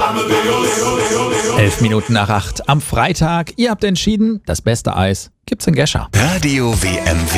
7:11 am Freitag. Ihr habt entschieden, das beste Eis gibt's in Gescher. Radio WMW.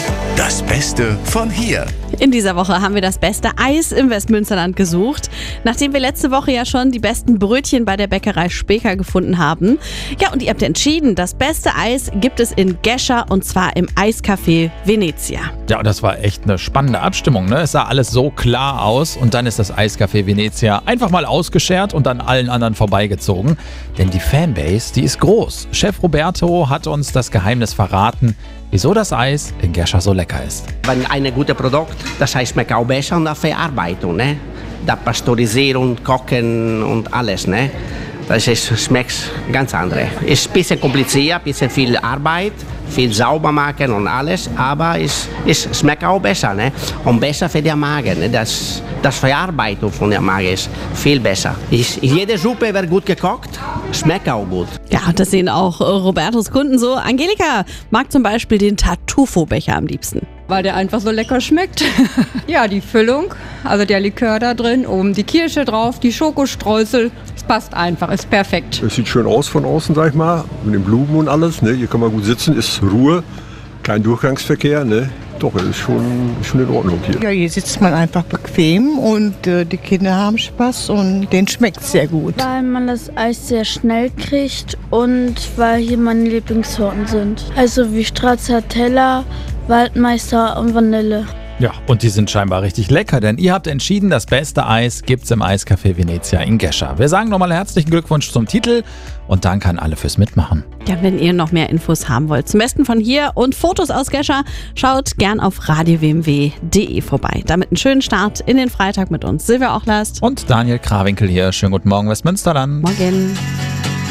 Das Beste von hier. In dieser Woche haben wir das beste Eis im Westmünsterland gesucht, nachdem wir letzte Woche ja schon die besten Brötchen bei der Bäckerei Speker gefunden haben. Ja, und ihr habt entschieden, das beste Eis gibt es in Gescher und zwar im Eiscafé Venezia. Ja, das war echt eine spannende Abstimmung, ne? Es sah alles so klar aus und dann ist das Eiscafé Venezia einfach mal ausgeschert und an allen anderen vorbeigezogen. Denn die Fanbase, die ist groß. Chef Roberto hat uns das Geheimnis verraten, wieso das Eis in Gescher so lecker ist. Wenn ein gutes Produkt, das heißt, schmeckt auch besser in der Verarbeitung, ne? Da Pasteurisieren, Kochen und alles, ne? Das schmeckt ganz anders. Ist ein bisschen kompliziert, ein bisschen viel Arbeit, viel sauber machen und alles, aber es schmeckt auch besser, ne? Und besser für den Magen, ne? Das Verarbeitung von der Magen ist viel besser. Jede Suppe wird gut gekocht, schmeckt auch gut. Ja, das sehen auch Robertos Kunden so. Angelika mag zum Beispiel den Tartufo-Becher am liebsten. Weil der einfach so lecker schmeckt. Ja, die Füllung, also der Likör da drin, oben die Kirsche drauf, die Schokostreusel. Es passt einfach, ist perfekt. Es sieht schön aus von außen, sag ich mal, mit den Blumen und alles. Ne? Hier kann man gut sitzen, ist Ruhe, kein Durchgangsverkehr. Ne? Doch, es ist schon in Ordnung hier. Ja, hier sitzt man einfach bequem und die Kinder haben Spaß und denen schmeckt es sehr gut. Weil man das Eis sehr schnell kriegt und weil hier meine Lieblingssorten sind. Also wie Stracciatella, Waldmeister und Vanille. Ja, und die sind scheinbar richtig lecker, denn ihr habt entschieden, das beste Eis gibt's im Eiscafé Venezia in Gescher. Wir sagen nochmal herzlichen Glückwunsch zum Titel und danke an alle fürs Mitmachen. Ja, wenn ihr noch mehr Infos haben wollt, zum besten von hier und Fotos aus Gescher, schaut gern auf radiowmw.de vorbei. Damit einen schönen Start in den Freitag mit uns. Silvia Ochlast und Daniel Krawinkel hier. Schönen guten Morgen, Westmünsterland. Morgen.